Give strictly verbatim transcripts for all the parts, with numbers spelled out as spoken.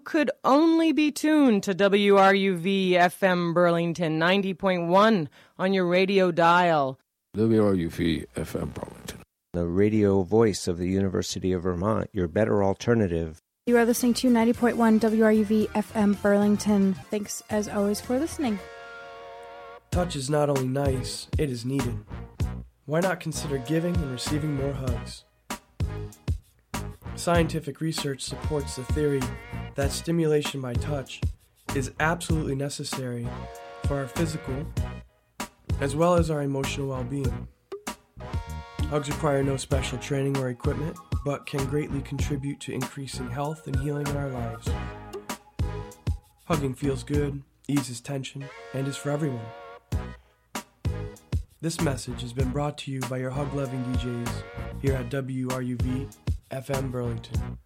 could only be tuned to W R U V F M Burlington ninety point one on your radio dial. W R U V F M Burlington, the radio voice of the University of Vermont, your better alternative. You are listening to ninety point one W R U V F M Burlington. Thanks, as always, for listening. Touch is not only nice, it is needed. Why not consider giving and receiving more hugs? Scientific research supports the theory that stimulation by touch is absolutely necessary for our physical as well as our emotional well-being. Hugs require no special training or equipment, but can greatly contribute to increasing health and healing in our lives. Hugging feels good, eases tension, and is for everyone. This message has been brought to you by your hug-loving D Js here at W R U V F M Burlington.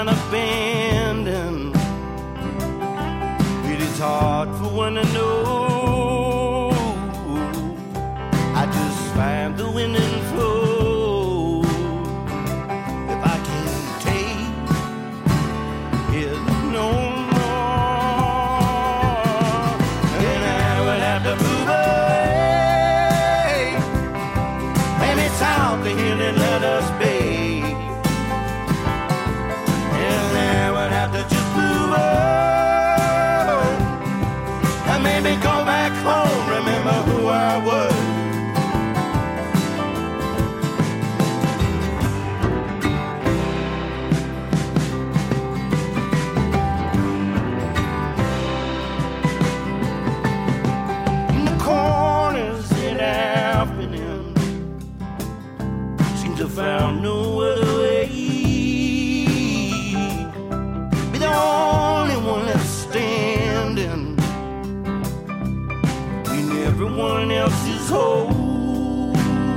line abandoned. It is hard for one to know. I just find the wind and flow. If I can't take it no more, then I would have to move away. Maybe it's out the hill and let us be. And I would have to just move on. And maybe go back home, remember who I was. Found no other way. Be the only one that's standing when everyone else is whole.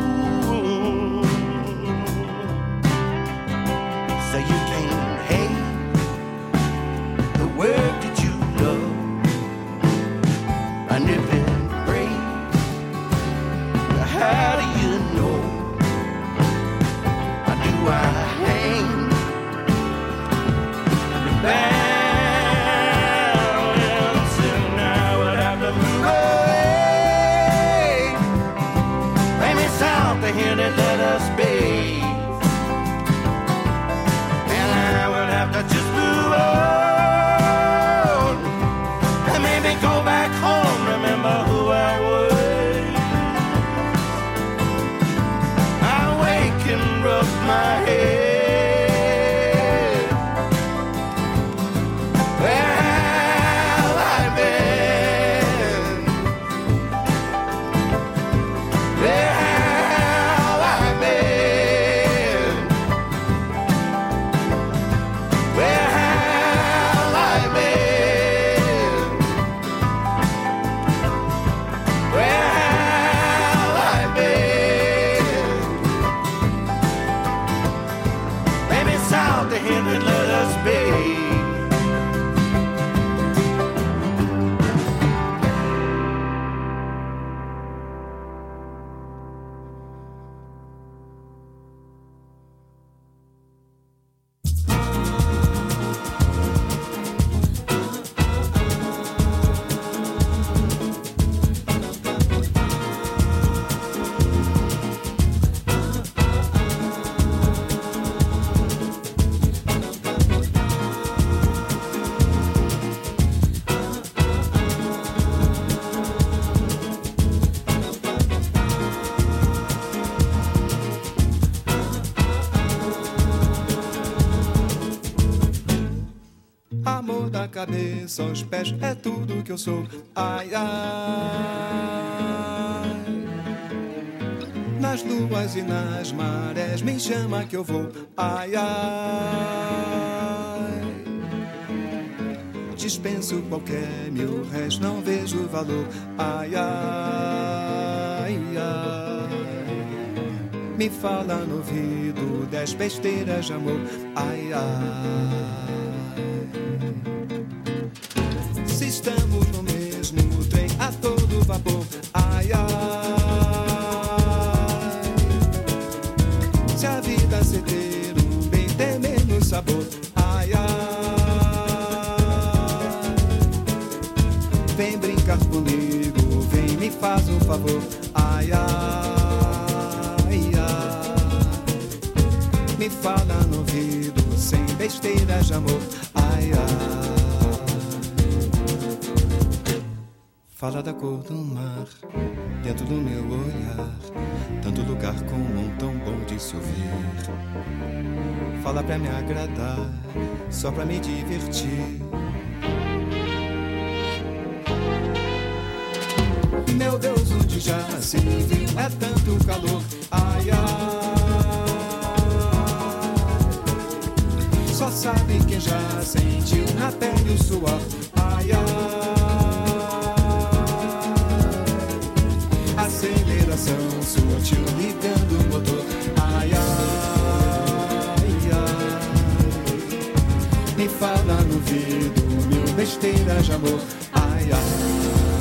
So you can't hate the work that you love, and if it breaks, how do you know? I hang the balance, and I would have to move away. Maybe south of here that let us be. And I would have to just move on. And maybe go back home, remember who I was. My head, where have I been? Where have I been? Where have I been? Where have I been? Out to him and let us be. Amor da cabeça aos pés é tudo que eu sou. Ai, ai. Nas luas e nas marés me chama que eu vou. Ai, ai. Dispenso qualquer mil réis, não vejo valor. Ai, ai, ai. Me fala no ouvido dez besteiras de amor. Ai, ai. Se estamos no mesmo trem a todo vapor, ai, ai. Se a vida se ter um bem tem menos sabor, ai, ai. Vem brincar comigo, vem me faz um favor, ai, ai, ai. Me fala no ouvido sem besteiras de amor, ai, ai. Fala da cor do mar, dentro do meu olhar. Tanto lugar comum, tão bom de se ouvir. Fala pra me agradar, só pra me divertir. Meu Deus, onde já se viu é tanto calor. Ai, ai. Só sabe quem já sentiu na pele o suor. Ai, ai. Aceleração sutil ligando o motor. Ai, ai, ai. besteira de amor. Ai, ai.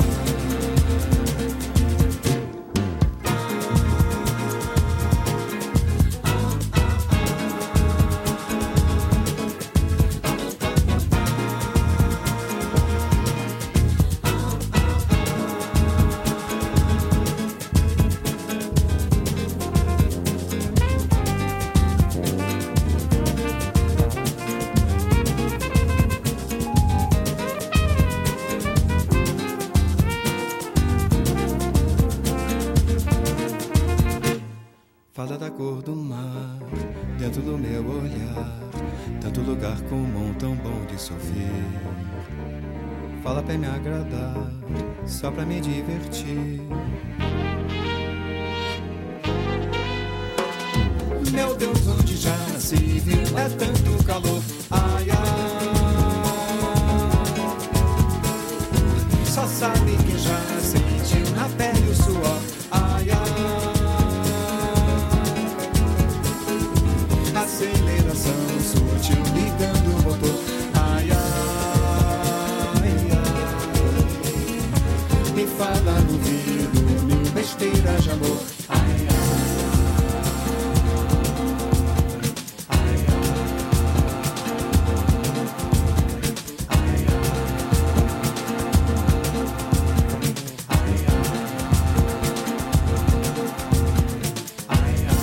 Fala da cor do mar, dentro do meu olhar, tanto lugar comum tão bom de se ouvir. Fala pra me agradar, só pra me divertir. Meu Deus, onde já nasci, viu, é tanto calor. Ai, ai, só sabe quem já sentiu na pele o suor. Ai, ai, aceleração sutil ligando o motor. Ai, ai, ai, me fala no ouvido mil besteiras de amor. Ai, ai, ai, ai, ai, ai, ai.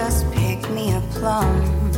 just pick me a plum.